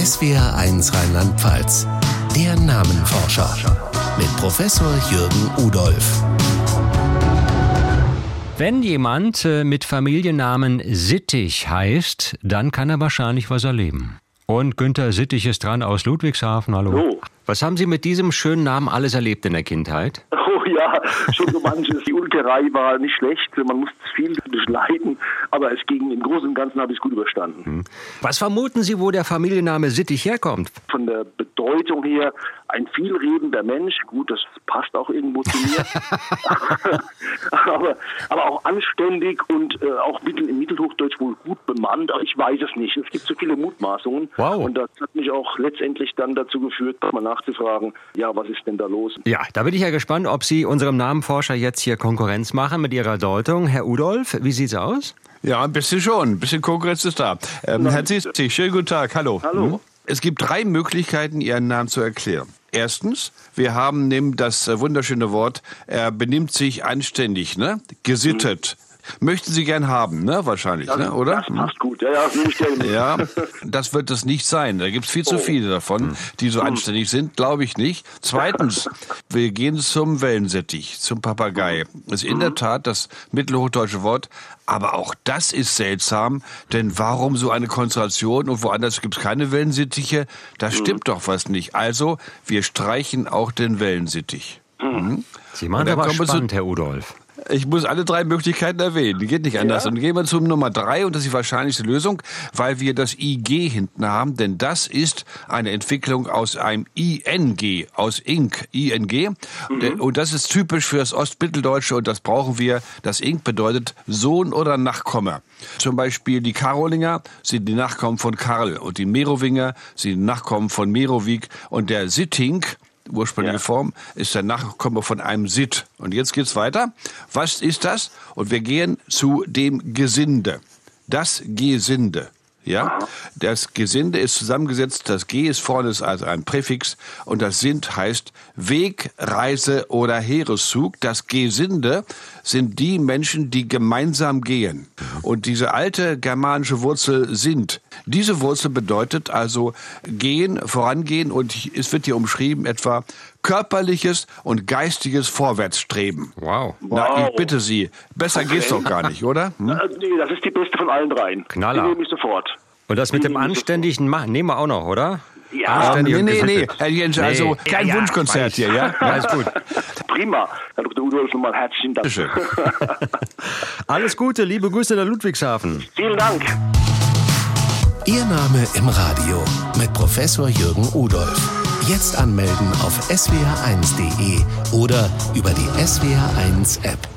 SWR1 Rheinland-Pfalz. Der Namenforscher mit Professor Jürgen Udolph. Wenn jemand mit Familiennamen Sittig heißt, dann kann er wahrscheinlich was erleben. Und Günther Sittig ist dran aus Ludwigshafen. Hallo. Hallo. Was haben Sie mit diesem schönen Namen alles erlebt in der Kindheit? Oh ja, schon so manches. Die Ulkerei war nicht schlecht, man musste viel durchleiden, aber es ging, im Großen und Ganzen habe ich es gut überstanden. Was vermuten Sie, wo der Familienname Sittig herkommt? Von der Bedeutung her ein vielredender Mensch, gut, das passt auch irgendwo zu mir, aber auch anständig und auch im Mittelhochdeutsch wohl gut bemannt, aber ich weiß es nicht. Es gibt so viele Mutmaßungen. Wow. Und das hat mich auch letztendlich dann dazu geführt, mal nachzufragen, ja, was ist denn da los? Ja, da bin ich ja gespannt, ob Sie unserem Namenforscher jetzt hier Konkurrenz machen mit Ihrer Deutung. Herr Udolph, wie sieht's aus? Ja, ein bisschen schon. Ein bisschen Konkurrenz ist da. Herr Sittig, schönen guten Tag. Hallo. Hallo. Es gibt 3 Möglichkeiten, Ihren Namen zu erklären. Erstens, wir haben das wunderschöne Wort, er benimmt sich anständig, ne? Gesittet. Möchten Sie gern haben, ne? Wahrscheinlich, Das, ne? Oder? Das passt gut. Ja, nehme ich gerne mit. Ja, das wird es nicht sein. Da gibt es viel zu viele davon, die so anständig sind, glaube ich nicht. Zweitens, wir gehen zum Wellensittich, zum Papagei. Das ist in der Tat das mittelhochdeutsche Wort, aber auch das ist seltsam, denn warum so eine Konstellation und woanders gibt es keine Wellensittiche? Da stimmt doch was nicht. Also, wir streichen auch den Wellensittich. Sie machen aber spannend, Herr Udolph. Ich muss alle 3 Möglichkeiten erwähnen. Die geht nicht anders. Ja. Und gehen wir zum Nummer 3 und das ist die wahrscheinlichste Lösung, weil wir das IG hinten haben, denn das ist eine Entwicklung aus einem ING, aus Ink, ING. Und das ist typisch für das Ostmitteldeutsche und das brauchen wir. Das Ink bedeutet Sohn oder Nachkomme. Zum Beispiel die Karolinger sind die Nachkommen von Karl und die Merowinger sind die Nachkommen von Merowig und der Sitting, ursprüngliche Form, ist der Nachkomme von einem Sitt. Und jetzt geht's weiter. Was ist das? Und wir gehen zu dem Gesinde. Das Gesinde. Ja? Das Gesinde ist zusammengesetzt, das G ist vorne ist also ein Präfix und das Sind heißt Weg, Reise oder Heereszug. Das Gesinde sind die Menschen, die gemeinsam gehen. Und diese alte germanische Wurzel sind. Diese Wurzel bedeutet also gehen, vorangehen und es wird hier umschrieben etwa körperliches und geistiges Vorwärtsstreben. Wow. Na, ich bitte Sie, besser geht's doch gar nicht, oder? Nee, das ist die beste von allen 3. Knaller. Die nehme ich sofort. Und das mit dem Anständigen nehmen wir auch noch, oder? Ja, Anständig und Nee, gesittet. Herr Jentsch, also kein Ja, Wunschkonzert hier, ja? Alles gut. prima. Herr Dr. Udolph, nochmal herzlichen Dank. Bitteschön. Alles Gute, liebe Grüße nach Ludwigshafen. Vielen Dank. Ihr Name im Radio mit Professor Jürgen Udolph. Jetzt anmelden auf swr1.de oder über die SWR1 App.